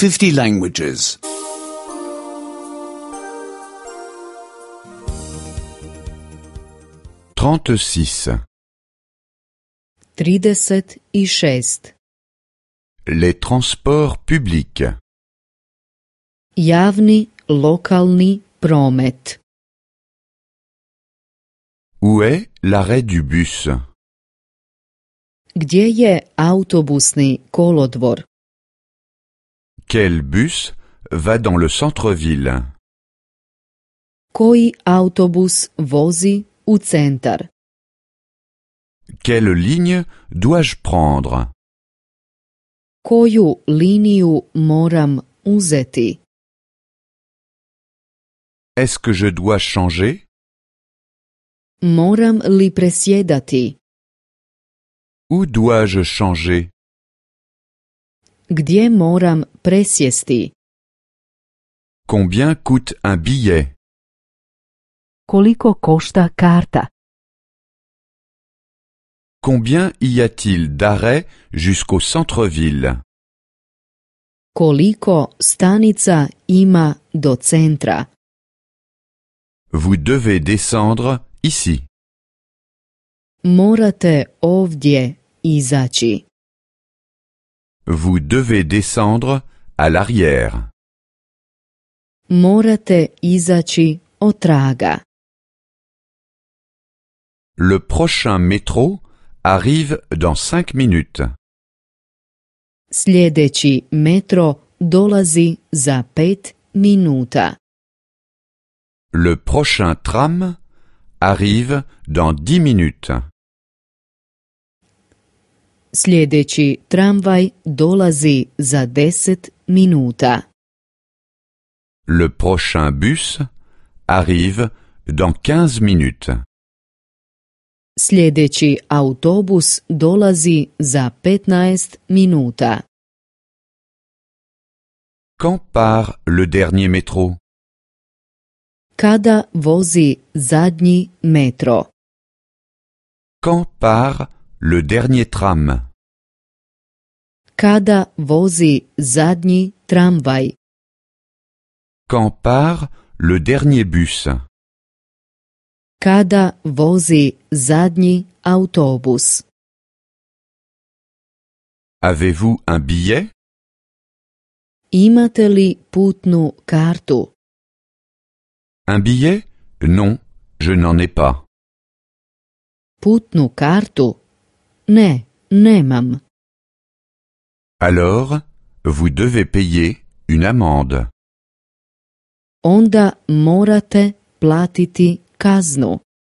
50 languages. 36. 36. Les transports publics. Javni lokalni promet. Où est l'arrêt du bus? Gdje je autobusni kolodvor? Quel bus va dans le centre-ville? Koji autobus vozi u centar? Quelle ligne dois-je prendre? Koju liniju moram uzeti? Est-ce que je dois changer? Moram li presjedati? Où dois-je changer? Gdje moram presjesti? Combien coûte un billet? Koliko košta karta? Combien y a-t-il d'arrêts jusqu'au centre-ville? Koliko stanica ima do centra? Vous devez descendre ici. Morate ovdje izaći. Vous devez descendre à l'arrière. Morate izaći otraga. Le prochain métro arrive dans 5 minutes. Sljedeći metro dolazi za 5 minuta. Le prochain tram arrive dans 10 minutes. Sljedeći tramvaj dolazi za 10 minuta. Le prochain bus arrive dans 15 minutes. Sljedeći autobus dolazi za 15 minuta. Quand part le dernier métro? Kada vozi zadnji metro? Quand part le dernier tram? Kada vozi zadnji tramvaj? Quand part le dernier bus? Kada vozi zadnji autobus? Avez-vous un billet? Imate li putnu kartu? Un billet? Non, je n'en ai pas. Putnu kartu? Ne, nemam. Alors, vous devez payer une amende. Onda morate platiti kaznu.